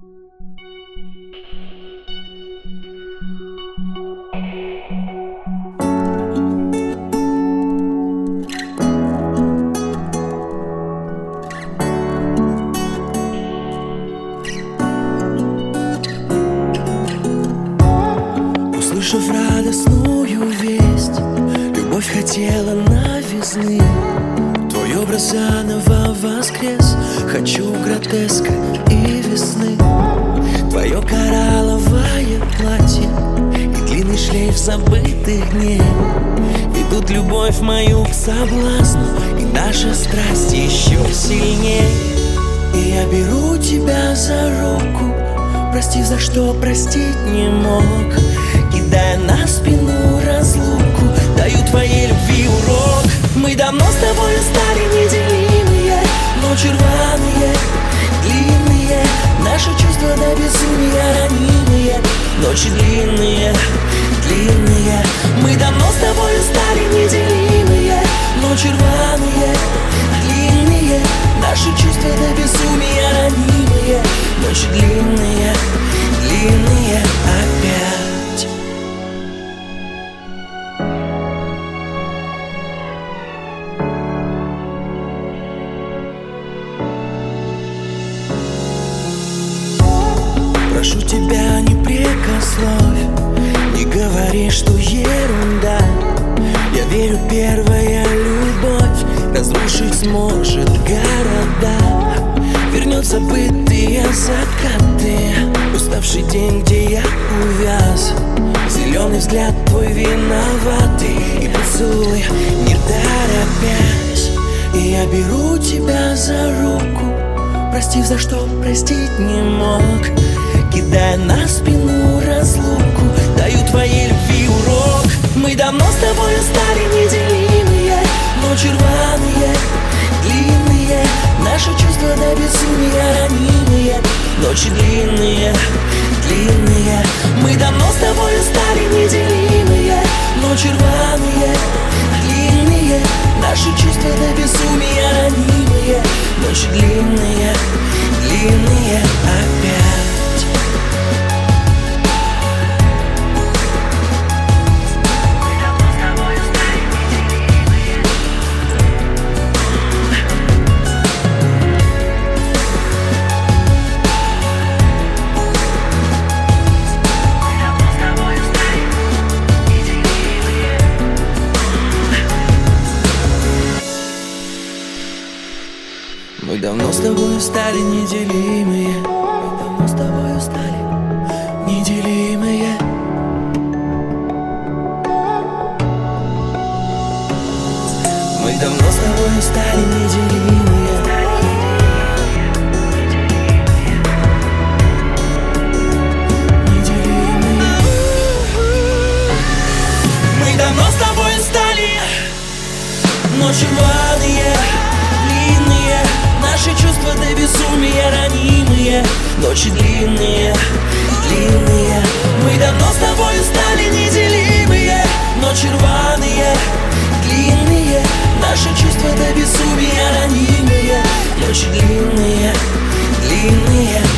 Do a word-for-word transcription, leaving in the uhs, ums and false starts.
Услышав радостную весть, любовь хотела новизны. Твой образ заново воскрес, хочу гротеска и весны. Твое коралловое платье и длинный шлейф забытых дней ведут любовь мою к соблазну, и наша страсть еще сильней. И я беру тебя за руку, простив, за что простить не мог, кидая на спину разлуку, даю твоей любви урок. Мы давно с тобой стали неделимые, ночи рваные, длинные, наши чувства до безумия ранимые. Ночи длинные, длинные, мы давно с тобой стали неделимые, ночи рваные, длинные, наши чувства до безумия ранимые. Ночи длинные, длинные опять. Прошу тебя, не прекословь, не говори, что ерунда. Я верю, первая любовь разрушить сможет города. Вернет забытые закаты, уставший день, где я увяз. Зеленый взгляд твой виноватый, и поцелуй, не торопясь. И я беру тебя за руку, простив, за что простить не мог, кидая на спину разлуку, даю твоей любви урок. Мы давно с тобой стали неделимые, ночи рваные, длинные, наши чувства до безумия ранимые. Ночи длинные, длинные, мы давно с тобой стали неделимые, ночи рваные, длинные, наши чувства до безумия ранимые. Ночи длинные, длинные опять. Мы давно с тобой стали неделимые, мы давно с тобой стали неделимые. Мы давно с тобой стали неделимые. Неделимые. Мы давно с тобой стали ночи рваные, длинные, наши чувства до безумия ранимые. Ночи длинные, длинные, мы давно с тобой стали неделимые. Ночи рваные, длинные, наши чувства до безумия ранимые. Ночи длинные, длинные.